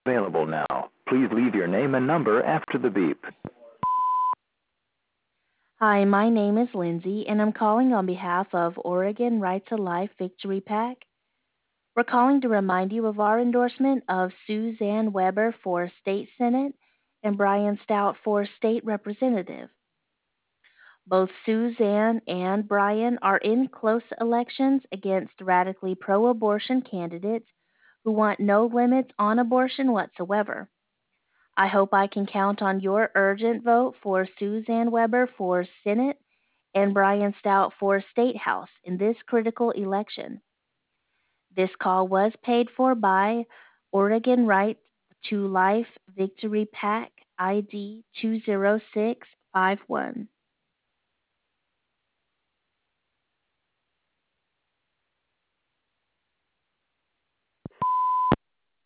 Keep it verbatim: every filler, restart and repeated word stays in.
Available now. Please leave your name and number after the beep. Hi, my name is Lindsay, and I'm calling on behalf of Oregon Right to Life Victory PAC. We're calling to remind you of our endorsement of Suzanne Weber for State Senate and Brian Stout for State Representative. Both Suzanne and Brian are in close elections against radically pro-abortion candidates who want no limits on abortion whatsoever. I hope I can count on your urgent vote for Suzanne Weber for Senate and Brian Stout for State House in this critical election. This call was paid for by Oregon Right to Life Victory PAC I D two zero six five one.